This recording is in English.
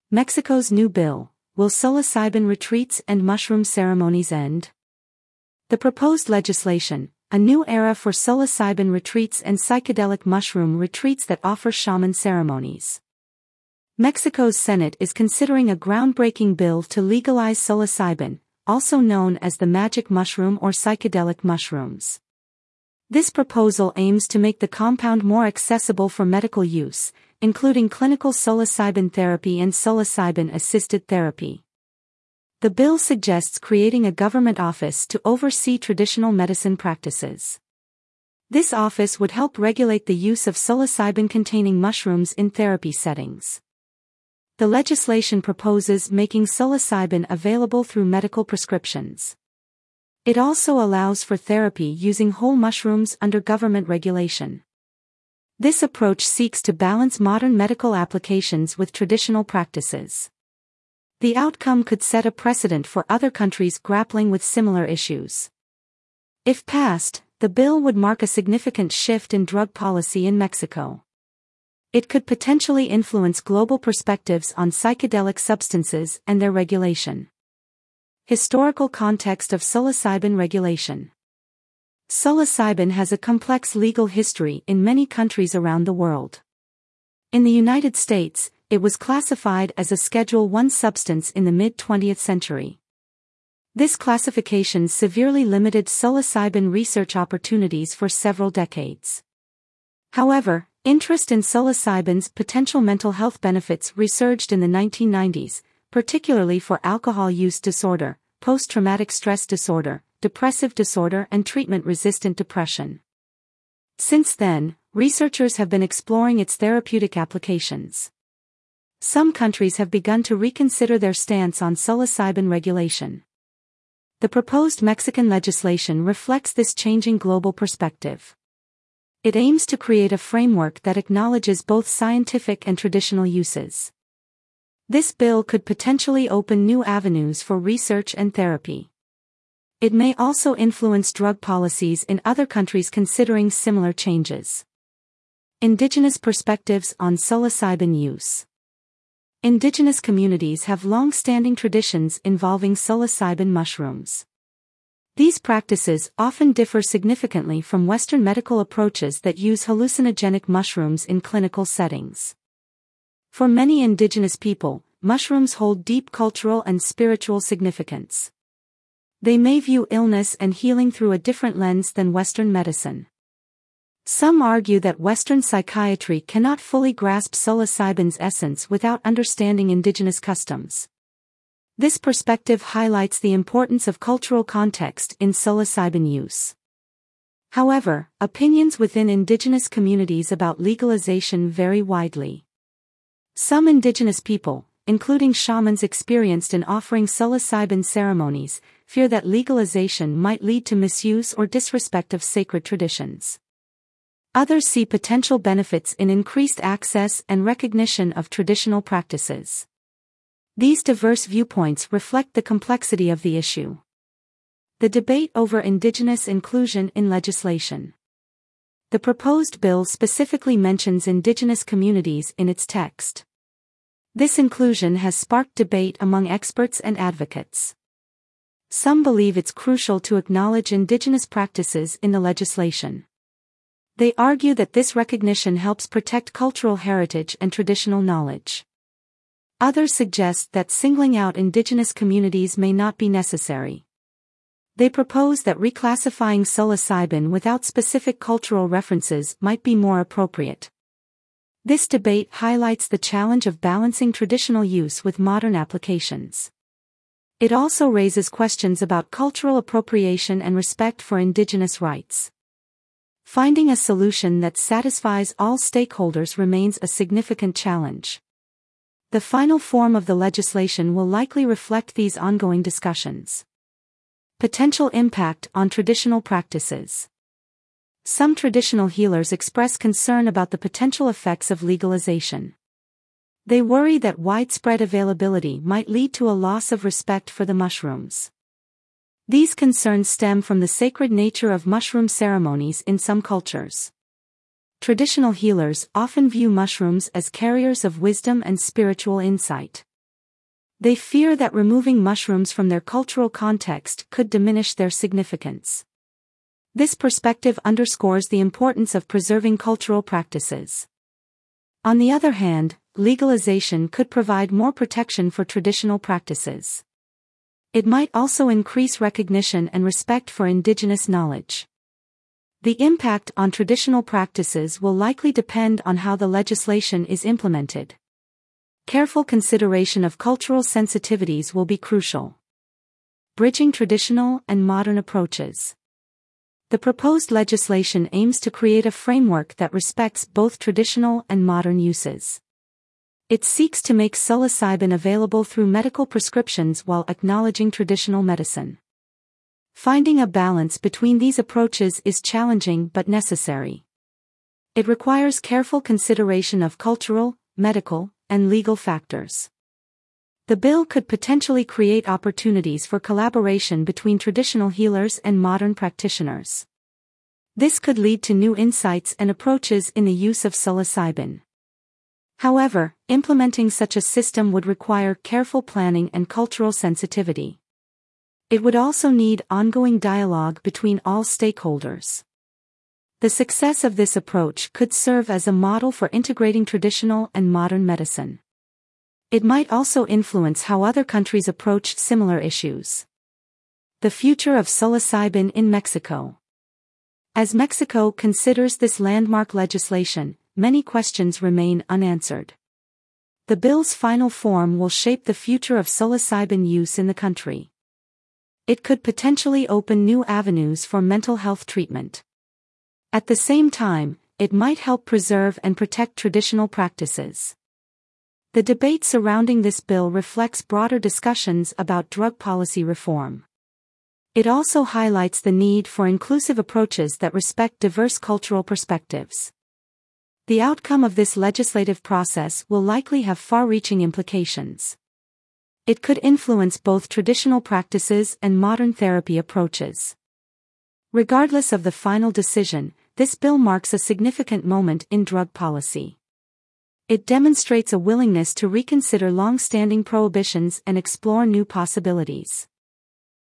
Mexico's new bill: will psilocybin retreats and mushroom ceremonies end? The proposed legislation, a new era for psilocybin retreats and psychedelic mushroom retreats that offer shaman ceremonies. Mexico's Senate is considering a groundbreaking bill to legalize psilocybin, also known as the magic mushroom or psychedelic mushrooms. This proposal aims to make the compound more accessible for medical use, including clinical psilocybin therapy and psilocybin-assisted therapy. The bill suggests creating a government office to oversee traditional medicine practices. This office would help regulate the use of psilocybin-containing mushrooms in therapy settings. The legislation proposes making psilocybin available through medical prescriptions. It also allows for therapy using whole mushrooms under government regulation. This approach seeks to balance modern medical applications with traditional practices. The outcome could set a precedent for other countries grappling with similar issues. If passed, the bill would mark a significant shift in drug policy in Mexico. It could potentially influence global perspectives on psychedelic substances and their regulation. Historical context of psilocybin regulation. Psilocybin has a complex legal history in many countries around the world. In the United States, it was classified as a Schedule I substance in the mid-20th century. This classification severely limited psilocybin research opportunities for several decades. However, interest in psilocybin's potential mental health benefits resurged in the 1990s, particularly for alcohol use disorder, post-traumatic stress disorder, depressive disorder and treatment-resistant depression. Since then, researchers have been exploring its therapeutic applications. Some countries have begun to reconsider their stance on psilocybin regulation. The proposed Mexican legislation reflects this changing global perspective. It aims to create a framework that acknowledges both scientific and traditional uses. This bill could potentially open new avenues for research and therapy. It may also influence drug policies in other countries considering similar changes. Indigenous perspectives on psilocybin use. Indigenous communities have long-standing traditions involving psilocybin mushrooms. These practices often differ significantly from Western medical approaches that use hallucinogenic mushrooms in clinical settings. For many indigenous people, mushrooms hold deep cultural and spiritual significance. They may view illness and healing through a different lens than Western medicine. Some argue that Western psychiatry cannot fully grasp psilocybin's essence without understanding indigenous customs. This perspective highlights the importance of cultural context in psilocybin use. However, opinions within indigenous communities about legalization vary widely. Some indigenous people, including shamans experienced in offering psilocybin ceremonies, fear that legalization might lead to misuse or disrespect of sacred traditions. Others see potential benefits in increased access and recognition of traditional practices. These diverse viewpoints reflect the complexity of the issue. The debate over indigenous inclusion in legislation. The proposed bill specifically mentions indigenous communities in its text. This inclusion has sparked debate among experts and advocates. Some believe it's crucial to acknowledge indigenous practices in the legislation. They argue that this recognition helps protect cultural heritage and traditional knowledge. Others suggest that singling out indigenous communities may not be necessary. They propose that reclassifying psilocybin without specific cultural references might be more appropriate. This debate highlights the challenge of balancing traditional use with modern applications. It also raises questions about cultural appropriation and respect for indigenous rights. Finding a solution that satisfies all stakeholders remains a significant challenge. The final form of the legislation will likely reflect these ongoing discussions. Potential impact on traditional practices. Some traditional healers express concern about the potential effects of legalization. They worry that widespread availability might lead to a loss of respect for the mushrooms. These concerns stem from the sacred nature of mushroom ceremonies in some cultures. Traditional healers often view mushrooms as carriers of wisdom and spiritual insight. They fear that removing mushrooms from their cultural context could diminish their significance. This perspective underscores the importance of preserving cultural practices. On the other hand, legalization could provide more protection for traditional practices. It might also increase recognition and respect for indigenous knowledge. The impact on traditional practices will likely depend on how the legislation is implemented. Careful consideration of cultural sensitivities will be crucial. Bridging traditional and modern approaches. The proposed legislation aims to create a framework that respects both traditional and modern uses. It seeks to make psilocybin available through medical prescriptions while acknowledging traditional medicine. Finding a balance between these approaches is challenging but necessary. It requires careful consideration of cultural, medical, and legal factors. The bill could potentially create opportunities for collaboration between traditional healers and modern practitioners. This could lead to new insights and approaches in the use of psilocybin. However, implementing such a system would require careful planning and cultural sensitivity. It would also need ongoing dialogue between all stakeholders. The success of this approach could serve as a model for integrating traditional and modern medicine. It might also influence how other countries approach similar issues. The future of psilocybin in Mexico. As Mexico considers this landmark legislation, many questions remain unanswered. The bill's final form will shape the future of psilocybin use in the country. It could potentially open new avenues for mental health treatment. At the same time, it might help preserve and protect traditional practices. The debate surrounding this bill reflects broader discussions about drug policy reform. It also highlights the need for inclusive approaches that respect diverse cultural perspectives. The outcome of this legislative process will likely have far-reaching implications. It could influence both traditional practices and modern therapy approaches. Regardless of the final decision, this bill marks a significant moment in drug policy. It demonstrates a willingness to reconsider long-standing prohibitions and explore new possibilities.